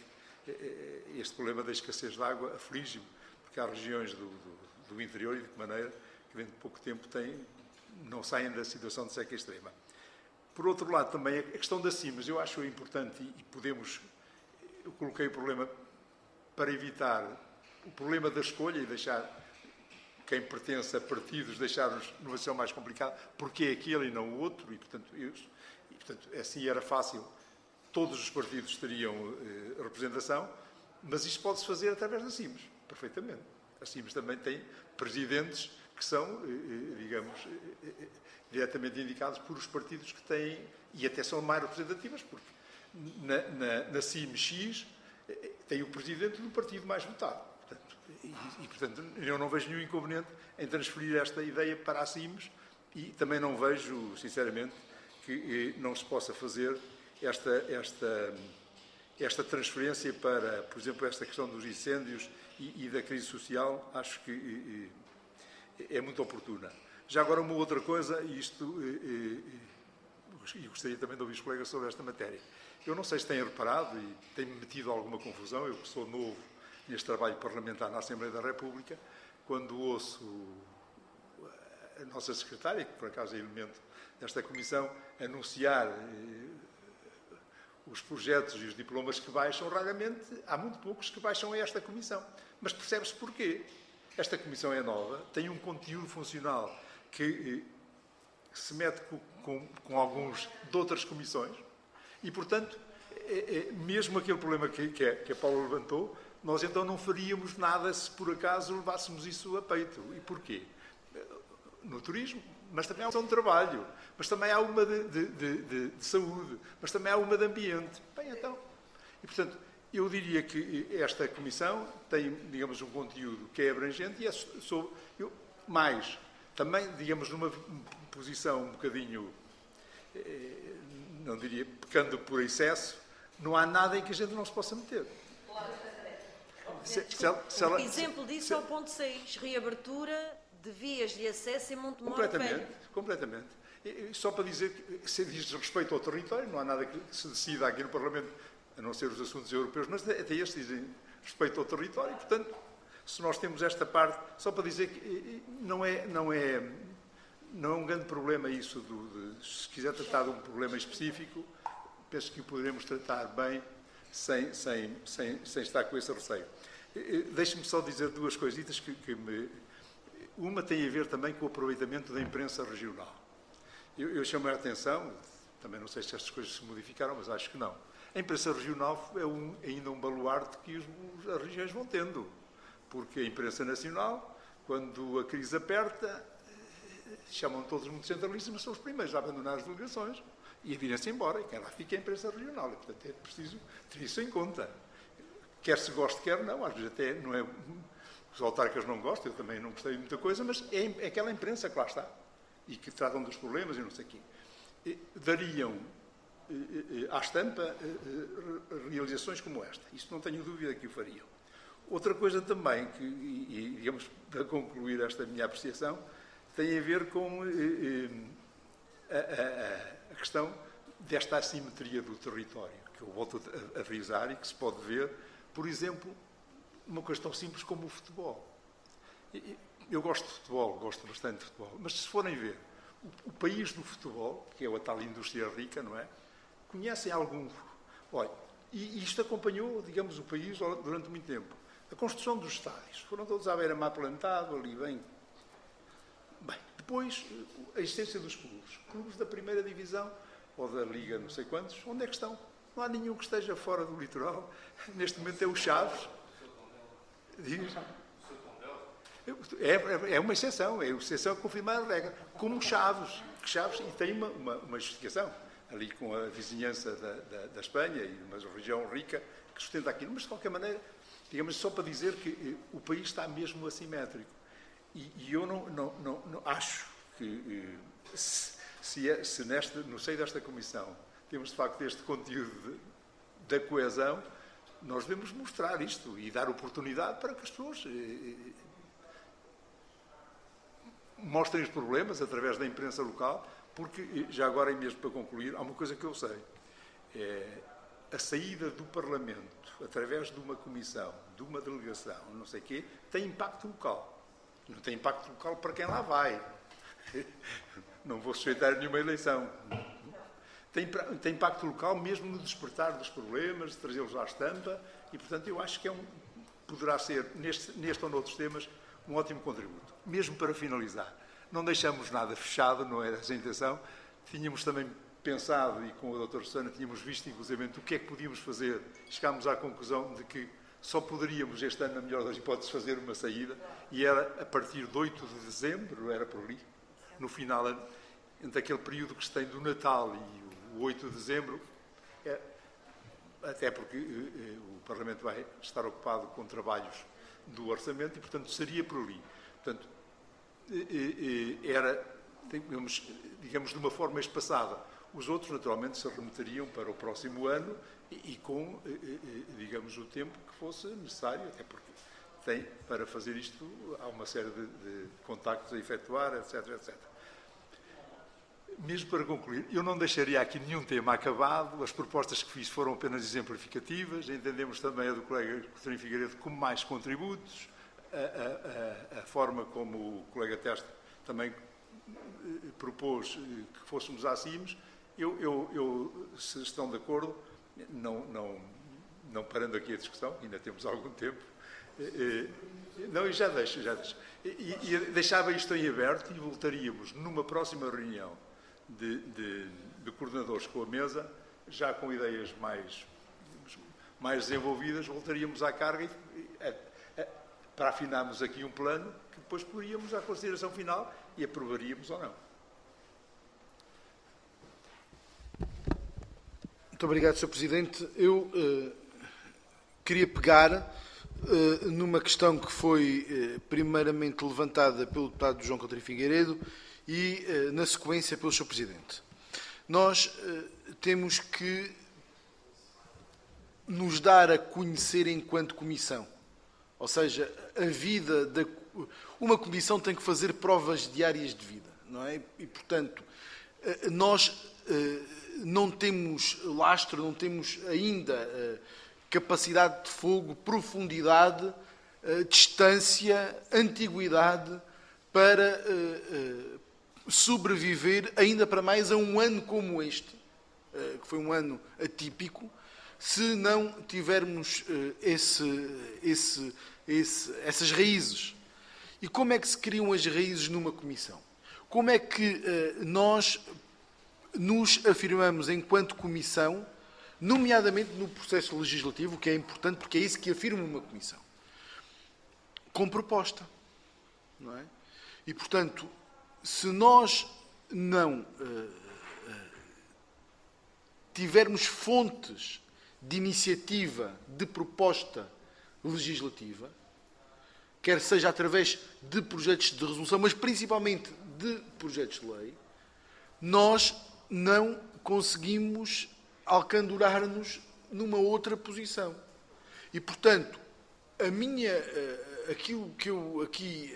que este problema da escassez de água aflige-me, porque há regiões do, do, do interior e de que maneira que dentro de pouco tempo têm, não saem da situação de seca extrema. Por outro lado, também a questão das cimas, eu acho importante e podemos, eu coloquei o problema para evitar o problema da escolha e deixar quem pertence a partidos, deixar-nos numa situação mais complicada, porque é aquele e não o outro, e portanto, eu, e, portanto assim era fácil, todos os partidos teriam eh, representação, mas isto pode-se fazer através das cimas, perfeitamente. As cimas também têm presidentes que são, eh, digamos, eh, diretamente indicados por os partidos que têm, e até são mais representativas, porque na, na, na C I M X tem o presidente do partido mais votado. Portanto, e, e, portanto, eu não vejo nenhum inconveniente em transferir esta ideia para a C I M S e também não vejo, sinceramente, que não se possa fazer esta, esta, esta transferência para, por exemplo, esta questão dos incêndios e, e da crise social. Acho que e, e, é muito oportuna. Já agora uma outra coisa, e isto, e, e gostaria também de ouvir os colegas sobre esta matéria. Eu não sei se têm reparado, e tem-me metido alguma confusão, eu que sou novo neste trabalho parlamentar na Assembleia da República, quando ouço a nossa secretária, que por acaso é elemento desta comissão, anunciar eh, os projetos e os diplomas que baixam, raramente, há muito poucos que baixam a esta comissão. Mas percebe-se porquê. Esta comissão é nova, tem um conteúdo funcional que eh, se mete com, com, com alguns de outras comissões e, portanto, é, é, mesmo aquele problema que, que, a, que a Paula levantou, nós então não faríamos nada se por acaso levássemos isso a peito. E porquê? No turismo, mas também há uma de trabalho, mas também há uma de, de, de, de saúde, mas também há uma de ambiente. Bem, então, e portanto, eu diria que esta comissão tem, digamos, um conteúdo que é abrangente e é sobre, eu, mais, também, digamos, numa posição um bocadinho, não diria, pecando por excesso, não há nada em que a gente não se possa meter. Se, se ela, se ela, exemplo disso se, é o ponto seis, reabertura de vias de acesso em Montemor completamente, Velho. Completamente. E, só para dizer que se diz respeito ao território, não há nada que se decida aqui no Parlamento, a não ser os assuntos europeus, mas até estes dizem respeito ao território, e, portanto, se nós temos esta parte, só para dizer que não é, não é, não é um grande problema isso, do, de, se quiser tratar de um problema específico, penso que o poderemos tratar bem, sem, sem, sem, sem estar com esse receio. Deixe-me só dizer duas coisitas que, que me... Uma tem a ver também com o aproveitamento da imprensa regional. Eu, eu chamo a atenção, também não sei se estas coisas se modificaram, mas acho que não. A imprensa regional é um, ainda um baluarte que os, as regiões vão tendo. Porque a imprensa nacional, quando a crise aperta, chamam todos muito centralistas, mas são os primeiros a abandonar as delegações e a virem-se embora. E quem lá fica é a imprensa regional. E, portanto, é preciso ter isso em conta. Quer se goste, quer não. Às vezes até não é... Os autarcas não gostam, eu também não gostei de muita coisa, mas é aquela imprensa que lá está. E que tratam dos problemas e não sei o quê. Dariam à estampa realizações como esta. Isso não tenho dúvida que o fariam. Outra coisa também, que, e, digamos, para concluir esta minha apreciação, tem a ver com a, a, a questão desta assimetria do território, que eu volto a, a frisar e que se pode ver, por exemplo, uma coisa tão simples como o futebol. Eu gosto de futebol, gosto bastante de futebol, mas se forem ver, o, o país do futebol, que é a tal indústria rica, não é? Conhecem algum... Olha, e isto acompanhou, digamos, o país durante muito tempo. A construção dos estádios. Foram todos à beira-mar plantado, ali bem... Bem, depois, a existência dos clubes. Clubes da primeira divisão, ou da Liga não sei quantos, onde é que estão? Não há nenhum que esteja fora do litoral. Neste momento é o Chaves. Diz? É, é uma exceção, é uma exceção a confirmar a regra. Como Chaves. Chaves, e tem uma, uma, uma justificação, ali com a vizinhança da, da, da Espanha e uma região rica que sustenta aquilo. Mas, de qualquer maneira, digamos, só para dizer que eh, o país está mesmo assimétrico. E, e eu não, não, não, não acho que, eh, se, se, é, se neste, no seio desta comissão temos, de facto, este conteúdo de, da coesão, nós devemos mostrar isto e dar oportunidade para que as pessoas eh, mostrem os problemas através da imprensa local, porque, já agora, e mesmo para concluir, há uma coisa que eu sei. É, a saída do Parlamento, através de uma comissão, de uma delegação, não sei o quê, tem impacto local. Não tem impacto local para quem lá vai. Não vou sujeitar nenhuma eleição. Tem, tem impacto local mesmo no despertar dos problemas, de trazê-los à estampa, e, portanto, eu acho que é um, poderá ser, neste, neste ou noutros temas, um ótimo contributo. Mesmo para finalizar, não deixamos nada fechado, não era essa a intenção. Tínhamos também pensado, e com a doutora Susana tínhamos visto, inclusive, o que é que podíamos fazer. Chegámos à conclusão de que só poderíamos, este ano, na melhor das hipóteses, fazer uma saída, e era a partir de oito de dezembro, era por ali, no final, entre aquele período que se tem do Natal e o oito de dezembro, é, até porque eh, o Parlamento vai estar ocupado com trabalhos do orçamento e, portanto, seria por ali. Portanto, eh, eh, era, digamos, digamos, de uma forma espaçada. Os outros, naturalmente, se remeteriam para o próximo ano e, e com, digamos, o tempo que fosse necessário, até porque tem, para fazer isto, há uma série de, de contactos a efetuar, etc, etcétera. Mesmo para concluir, eu não deixaria aqui nenhum tema acabado, as propostas que fiz foram apenas exemplificativas, entendemos também a do colega Coutinho Figueiredo como mais contributos, a, a, a, a forma como o colega Teste também propôs que fôssemos acima. Eu, eu, eu, se estão de acordo, não, não, não parando aqui a discussão, ainda temos algum tempo, não, e já deixo, já deixo. E, e deixava isto em aberto e voltaríamos numa próxima reunião de, de, de coordenadores com a mesa, já com ideias mais, mais desenvolvidas, voltaríamos à carga e, a, a, para afinarmos aqui um plano que depois poríamos à consideração final e aprovaríamos ou não. Muito obrigado, senhor Presidente. Eu uh, queria pegar uh, numa questão que foi uh, primeiramente levantada pelo deputado João Coutinho Figueiredo e, uh, na sequência, pelo senhor Presidente. Nós uh, temos que nos dar a conhecer enquanto comissão. Ou seja, a vida da... Uma comissão tem que fazer provas diárias de vida, não é? E, portanto, uh, nós... Uh, não temos lastro, não temos ainda uh, capacidade de fogo, profundidade, uh, distância, antiguidade para uh, uh, sobreviver ainda para mais a um ano como este, uh, que foi um ano atípico, se não tivermos uh, esse, esse, esse, essas raízes. E como é que se criam as raízes numa comissão? Como é que uh, nós nos afirmamos enquanto comissão, nomeadamente no processo legislativo, que é importante porque é isso que afirma uma comissão, com proposta, não é? E, portanto, se nós não uh, uh, tivermos fontes de iniciativa, de proposta legislativa, quer seja através de projetos de resolução, mas principalmente de projetos de lei, nós não conseguimos alcandorar-nos numa outra posição. E, portanto, a minha, aquilo que eu aqui,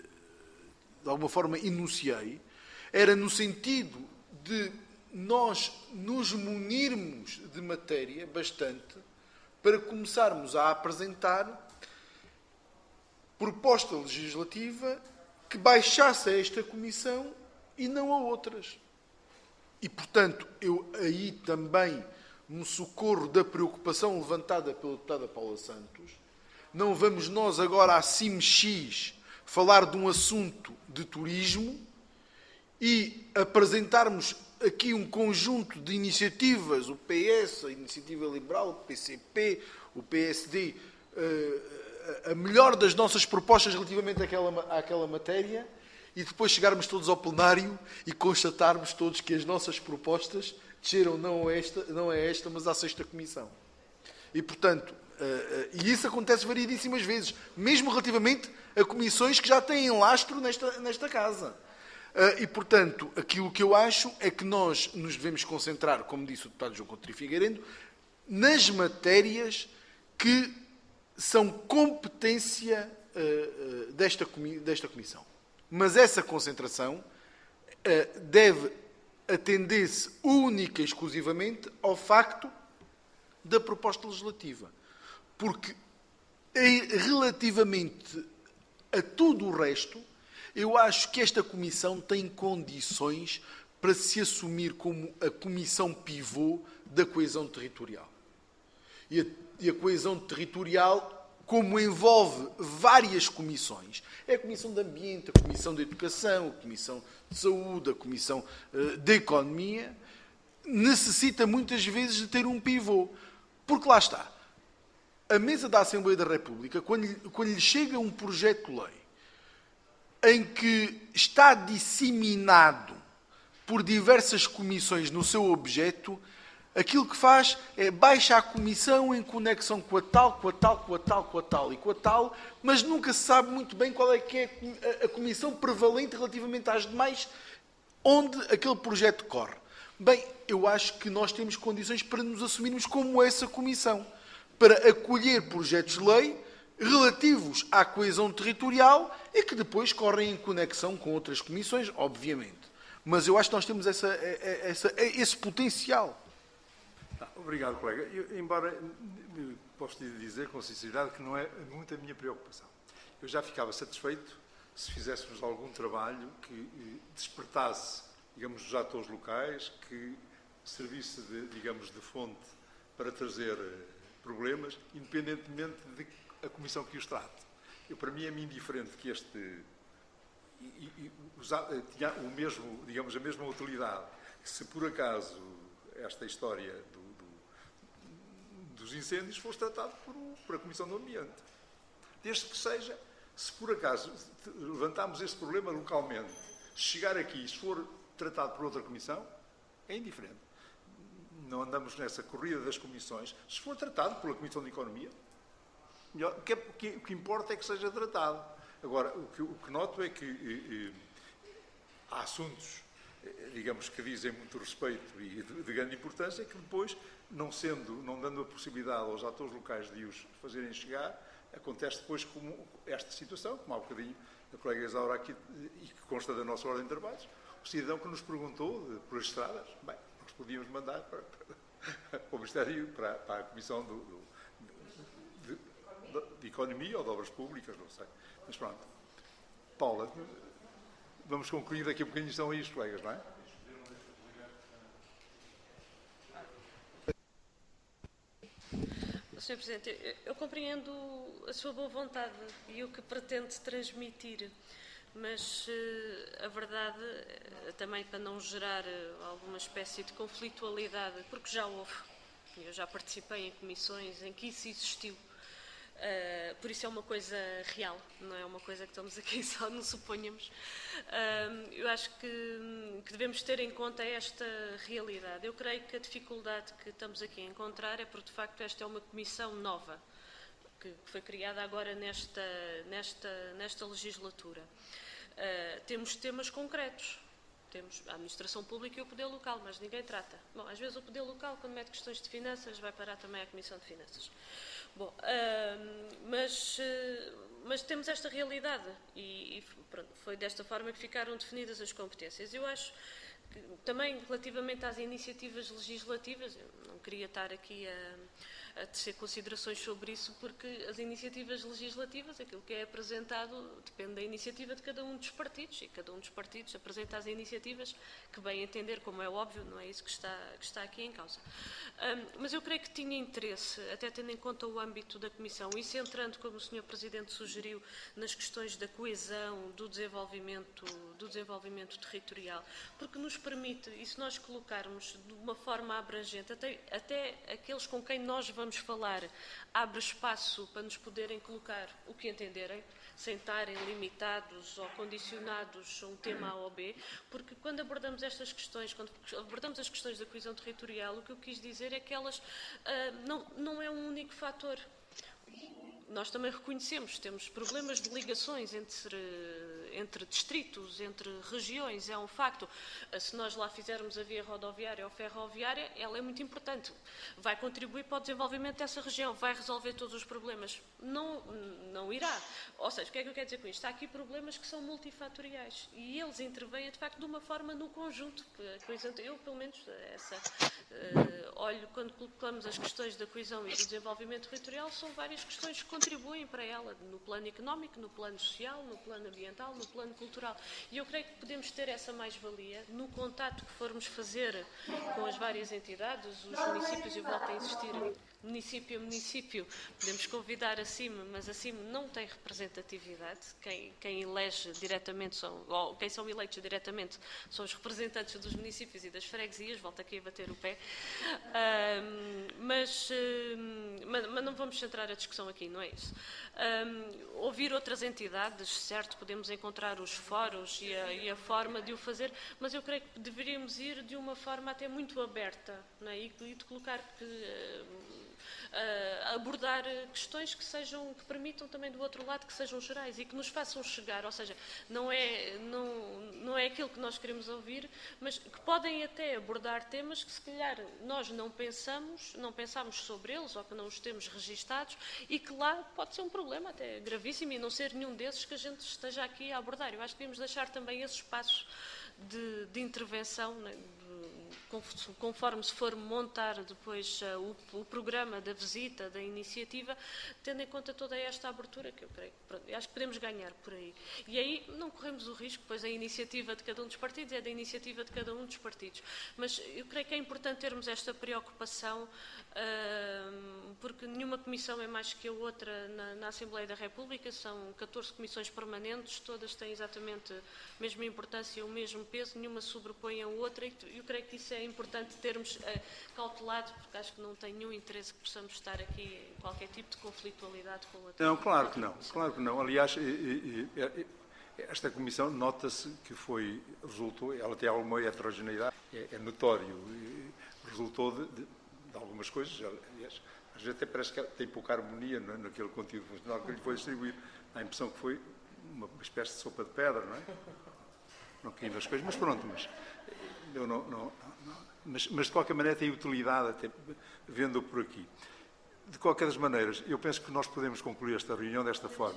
de alguma forma, enunciei, era no sentido de nós nos munirmos de matéria bastante para começarmos a apresentar proposta legislativa que baixasse a esta comissão e não a outras. E, portanto, eu aí também me socorro da preocupação levantada pela deputada Paula Santos. Não vamos nós agora, assim X, falar de um assunto de turismo e apresentarmos aqui um conjunto de iniciativas, o P S, a Iniciativa Liberal, o P C P, o P S D, a melhor das nossas propostas relativamente àquela, àquela matéria, e depois chegarmos todos ao plenário e constatarmos todos que as nossas propostas desceram não a esta, não a esta mas à sexta comissão. E, portanto, uh, uh, e isso acontece variedíssimas vezes, mesmo relativamente a comissões que já têm lastro nesta, nesta casa. Uh, e, portanto, aquilo que eu acho é que nós nos devemos concentrar, como disse o deputado João Coutinho Figueiredo, nas matérias que são competência uh, uh, desta, comi desta comissão. Mas essa concentração uh, deve atender-se única e exclusivamente ao facto da proposta legislativa. Porque, relativamente a tudo o resto, eu acho que esta comissão tem condições para se assumir como a comissão pivô da coesão territorial. E a, e a coesão territorial, como envolve várias comissões, é a Comissão de Ambiente, a Comissão de Educação, a Comissão de Saúde, a Comissão uh, de Economia, necessita muitas vezes de ter um pivô. Porque lá está, a mesa da Assembleia da República, quando lhe, quando lhe chega um projeto de lei em que está disseminado por diversas comissões no seu objeto, aquilo que faz é baixa a comissão em conexão com a tal, com a tal, com a tal, com a tal e com a tal, mas nunca se sabe muito bem qual é que é a comissão prevalente relativamente às demais, onde aquele projeto corre. Bem, eu acho que nós temos condições para nos assumirmos como essa comissão, para acolher projetos de lei relativos à coesão territorial e que depois correm em conexão com outras comissões, obviamente. Mas eu acho que nós temos essa, essa, esse potencial. Obrigado, colega. Eu, embora posso lhe dizer com sinceridade que não é muito a minha preocupação. Eu já ficava satisfeito se fizéssemos algum trabalho que despertasse, digamos, os atores locais, que servisse de, digamos, de fonte para trazer problemas, independentemente de a Comissão que os trate. Eu, para mim é-me indiferente que este e, e, usar, tinha o mesmo, digamos, a mesma utilidade, que se por acaso esta história do, do, dos incêndios fosse tratado por, por a Comissão do Ambiente. Desde que seja, se por acaso levantarmos este problema localmente, se chegar aqui e se for tratado por outra comissão, é indiferente. Não andamos nessa corrida das comissões. Se for tratado pela Comissão de Economia, melhor, o, que é, o, que, o que importa é que seja tratado. Agora, o que, o que noto é que eh, eh, há assuntos, eh, digamos, que dizem muito respeito e de, de grande importância, que depois, não sendo, não dando a possibilidade aos atores locais de os fazerem chegar, acontece depois como esta situação, como há bocadinho a colega Isaura aqui, e que consta da nossa ordem de trabalhos, o cidadão que nos perguntou de, por as estradas, bem, nós podíamos mandar para, para, para o Ministério, para, para a Comissão do, do, de, de, de Economia ou de Obras Públicas, não sei. Mas pronto. Paula, vamos concluir daqui a bocadinho, são aí os colegas, não é? senhor Presidente, eu compreendo a sua boa vontade e o que pretende transmitir, mas a verdade, também para não gerar alguma espécie de conflitualidade, porque já houve, eu já participei em comissões em que isso existiu, Uh, por isso é uma coisa real, não é uma coisa que estamos aqui só nos suponhamos. Uh, eu acho que, que devemos ter em conta esta realidade. Eu creio que a dificuldade que estamos aqui a encontrar é porque, de facto, esta é uma comissão nova, que, que foi criada agora nesta, nesta, nesta legislatura. Uh, temos temas concretos. Temos a administração pública e o poder local, mas ninguém trata. Bom, às vezes o poder local, quando mete questões de finanças, vai parar também à Comissão de Finanças. Bom, uh, mas, uh, mas temos esta realidade e, e pronto, foi desta forma que ficaram definidas as competências. Eu acho que, também relativamente às iniciativas legislativas, eu não queria estar aqui a, a tecer considerações sobre isso, porque as iniciativas legislativas, aquilo que é apresentado, depende da iniciativa de cada um dos partidos, e cada um dos partidos apresenta as iniciativas que bem entender, como é óbvio, não é isso que está, que está aqui em causa. Um, mas eu creio que tinha interesse, até tendo em conta o âmbito da Comissão, e centrando, como o senhor Presidente sugeriu, nas questões da coesão, do desenvolvimento, do desenvolvimento territorial, porque nos permite, e se nós colocarmos de uma forma abrangente, até, até aqueles com quem nós vamos falar, abre espaço para nos poderem colocar o que entenderem, sem estarem limitados ou condicionados a um tema A ou B, porque quando abordamos estas questões, quando abordamos as questões da coesão territorial, o que eu quis dizer é que elas uh, não, não é um único fator. Nós também reconhecemos, temos problemas de ligações entre, entre distritos, entre regiões, é um facto. Se nós lá fizermos a via rodoviária ou ferroviária, ela é muito importante. Vai contribuir para o desenvolvimento dessa região, vai resolver todos os problemas. Não, não irá. Ou seja, o que é que eu quero dizer com isto? Há aqui problemas que são multifatoriais e eles intervêm, de facto, de uma forma no conjunto. Eu, pelo menos, essa, uh, olho, quando colocamos as questões da coesão e do desenvolvimento territorial, são várias questões que contribuem para ela, no plano económico, no plano social, no plano ambiental, no plano cultural. E eu creio que podemos ter essa mais-valia no contato que formos fazer com as várias entidades, os municípios, e volto a insistir, município a município, podemos convidar acima, mas acima não tem representatividade. Quem, quem elege diretamente, são, ou quem são eleitos diretamente, são os representantes dos municípios e das freguesias, volto aqui a bater o pé. Um, mas, um, mas, mas não vamos centrar a discussão aqui, não é isso. Um, ouvir outras entidades, certo, podemos encontrar os fóruns e a, e a forma de o fazer, mas eu creio que deveríamos ir de uma forma até muito aberta, não é? e, e de colocar que... Uh, Uh, abordar questões que sejam, que permitam também do outro lado que sejam gerais e que nos façam chegar, ou seja, não é, não, não é aquilo que nós queremos ouvir, mas que podem até abordar temas que se calhar nós não pensamos, não pensamos sobre eles ou que não os temos registados e que lá pode ser um problema até gravíssimo e não ser nenhum desses que a gente esteja aqui a abordar. Eu acho que devemos deixar também esse espaço de, de intervenção, né, de, conforme se for montar depois uh, o, o programa da visita, da iniciativa, tendo em conta toda esta abertura, que eu creio que pronto, eu acho que podemos ganhar por aí. E aí não corremos o risco, pois a iniciativa de cada um dos partidos é da iniciativa de cada um dos partidos. Mas eu creio que é importante termos esta preocupação, uh, porque nenhuma comissão é mais que a outra na, na Assembleia da República, são catorze comissões permanentes, todas têm exatamente a mesma importância, o mesmo peso, nenhuma sobrepõe a outra, e eu creio que isso é importante termos uh, cautelado, porque acho que não tem nenhum interesse que possamos estar aqui em qualquer tipo de conflitualidade com outra. Não, claro que não, claro que não. Aliás, esta comissão, nota-se que foi, resultou, ela tem alguma heterogeneidade, é, é notório, resultou de, de, de algumas coisas, aliás, às vezes até parece que tem pouca harmonia, não é, naquele conteúdo funcional que lhe foi distribuído. Dá a impressão que foi uma espécie de sopa de pedra, não é? Não caindo as coisas, mas pronto, mas, eu não, não, não, mas, mas de qualquer maneira tem utilidade, até vendo por aqui. De qualquer das maneiras, eu penso que nós podemos concluir esta reunião desta forma.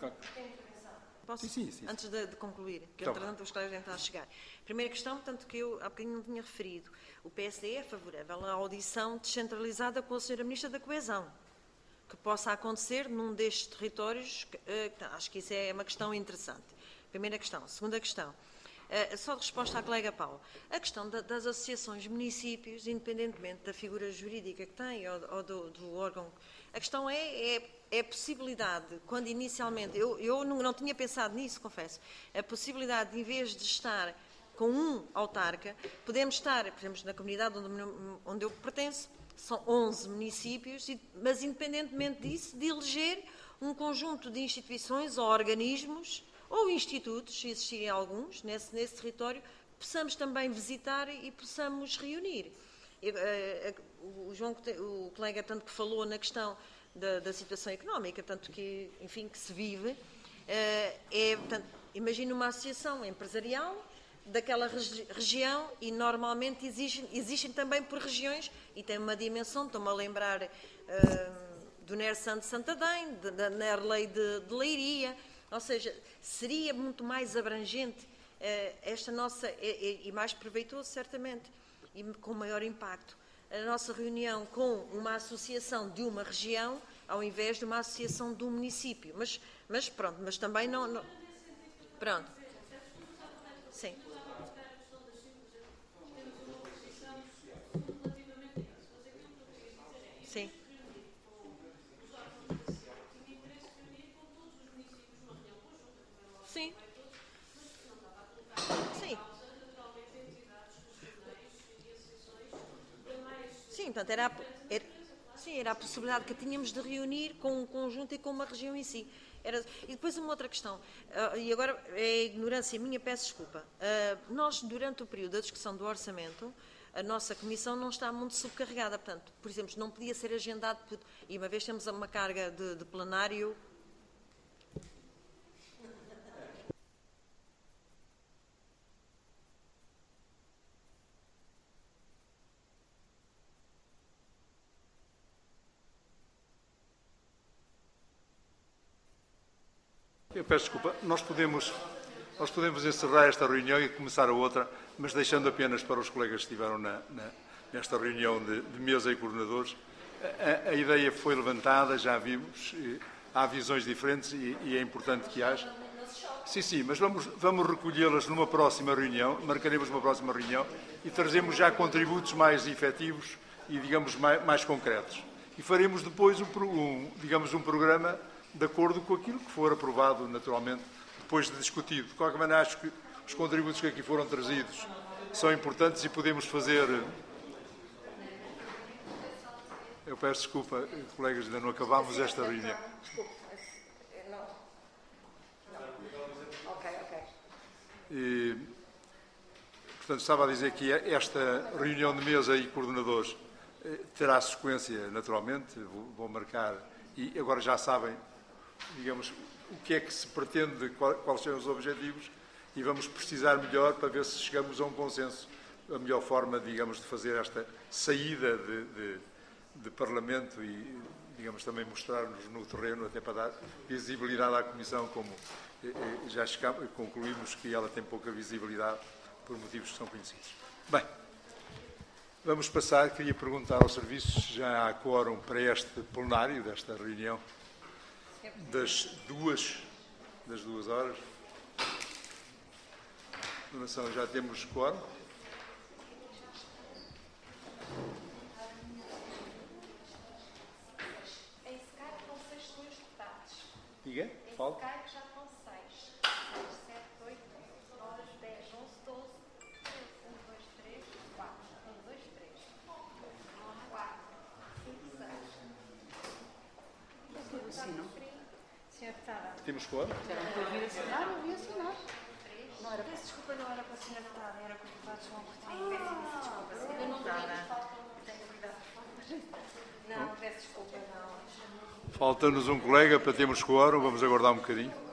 Posso? Sim, sim, sim. Antes de, de concluir, que Tá entretanto os colegas tentam chegar. Primeira questão, portanto, que eu há bocadinho não tinha referido. O P S D é favorável à audição descentralizada com a senhora Ministra da Coesão, que possa acontecer num destes territórios. Uh, acho que isso é uma questão interessante. Primeira questão. Segunda questão. Uh, só de resposta à colega Paulo. A questão da, das associações municípios, independentemente da figura jurídica que tem ou, ou do, do órgão, a questão é, é, é a possibilidade, quando inicialmente, eu, eu não, não tinha pensado nisso, confesso, a possibilidade de, em vez de estar com um autarca, podemos estar, por exemplo, na comunidade onde, onde eu pertenço, são onze municípios, mas independentemente disso, de eleger um conjunto de instituições ou organismos ou institutos, se existirem alguns, nesse, nesse território, possamos também visitar e possamos reunir. Eu, uh, o, João, o colega, tanto que falou na questão da, da situação económica, tanto que, enfim, que se vive, uh, é, portanto, imagina uma associação empresarial daquela regi região e normalmente existem, existem também por regiões e tem uma dimensão, estou-me a lembrar uh, do Ner Santo de Santadém, da Nerlei de, de Leiria, ou seja, seria muito mais abrangente uh, esta nossa, e, e mais proveitoso certamente, e com maior impacto, a nossa reunião com uma associação de uma região, ao invés de uma associação de um município. Mas, mas pronto, mas também não... não... Pronto. Sim. Sim. Sim. Sim. Sim, portanto, era, era, sim, era a possibilidade que tínhamos de reunir com um conjunto e com uma região em si. Era, e depois uma outra questão, uh, e agora é ignorância minha, peço desculpa. Uh, nós, durante o período da discussão do orçamento, a nossa comissão não está muito subcarregada. Portanto, por exemplo, não podia ser agendado, e uma vez temos uma carga de, de plenário. Eu peço desculpa, nós podemos, nós podemos encerrar esta reunião e começar a outra, mas deixando apenas para os colegas que estiveram na, na, nesta reunião de, de mesa e coordenadores. A, a ideia foi levantada, já vimos, há visões diferentes e, e é importante que haja. Sim, sim, mas vamos, vamos recolhê-las numa próxima reunião, marcaremos uma próxima reunião e trazemos já contributos mais efetivos e, digamos, mais, mais concretos. E faremos depois, um, um, digamos, um programa de acordo com aquilo que for aprovado, naturalmente, depois de discutido. De qualquer maneira, acho que os contributos que aqui foram trazidos são importantes e podemos fazer... Eu peço desculpa, colegas, ainda não acabámos esta reunião. Desculpe. Não. Não. Ok, ok. E, portanto, estava a dizer que esta reunião de mesa e coordenadores terá sequência, naturalmente, vou, vou marcar, e agora já sabem, digamos, o que é que se pretende, quais são os objetivos, e vamos precisar melhor para ver se chegamos a um consenso, a melhor forma, digamos, de fazer esta saída de, de, de Parlamento e, digamos, também mostrar-nos no terreno, até para dar visibilidade à Comissão, como já chegamos, concluímos que ela tem pouca visibilidade por motivos que são conhecidos. Bem. Vamos passar, queria perguntar ao serviço se já há quórum para este plenário desta reunião das duas, das duas horas. Donação, já temos quórum? Em Skype estão seis senhores deputados. Diga, Em falta. Skype já estão seis. seis, sete, oito, nove, dez, onze, doze, um, dois, três, quatro. um, dois, três. quatro, cinco, seis. Senhor deputada. Temos quórum? Não era. Peço desculpa, não era para a senhora deputada, era para os deputados João Coutinho. Peço imensa desculpa, senhora deputada. Tenho cuidado. Não, peço desculpa, não. Falta-nos um colega para termos quórum, vamos aguardar um bocadinho.